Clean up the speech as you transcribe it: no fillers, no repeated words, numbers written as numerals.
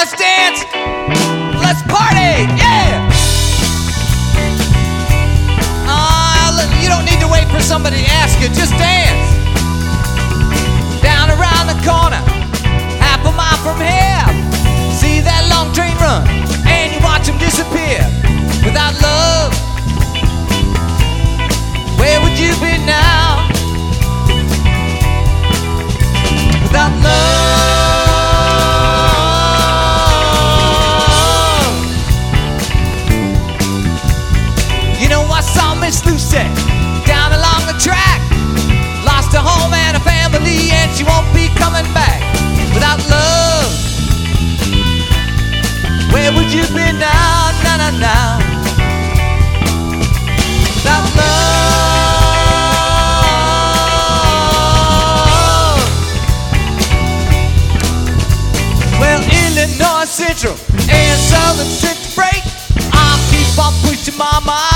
let's dance. Let's party, yeah. You don't need to wait for somebody to ask you, just dance. Down around the corner, half a mile from here, see that long train run, and you watch them disappear. Without love, where would you be now? Without love, you know I saw Miss Lucy down along the track, lost a home and a family, and she won't be coming back. Without love, where would you be now, now, now, now? Without love, well, Illinois Central and Southern Central Freight, I'll keep on pushing my mind.